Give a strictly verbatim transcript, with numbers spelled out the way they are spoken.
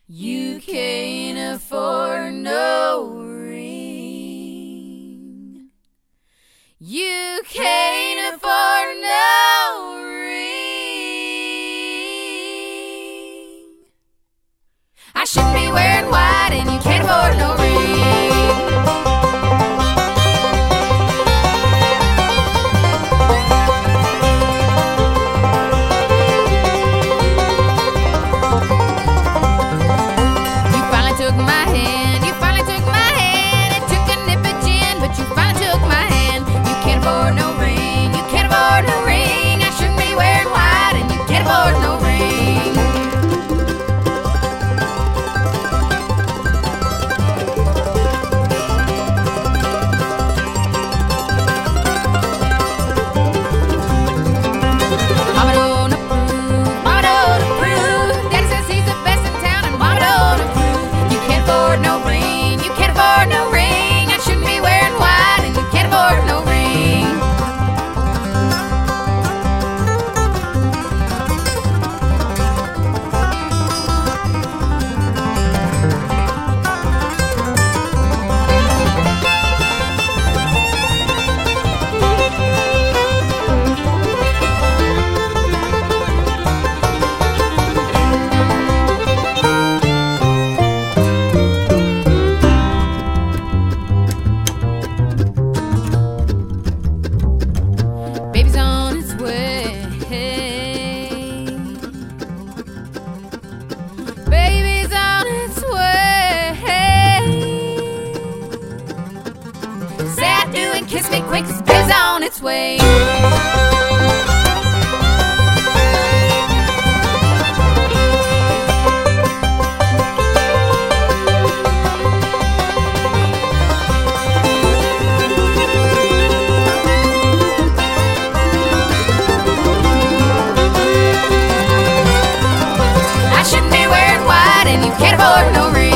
You can't afford no ring. You can't afford no ring. I shouldn't be wearing white and you can't afford no ring. Baby's on its way. Baby's on its way. Say I do and kiss me quick, 'cause baby's on its way. Can't afford no ring.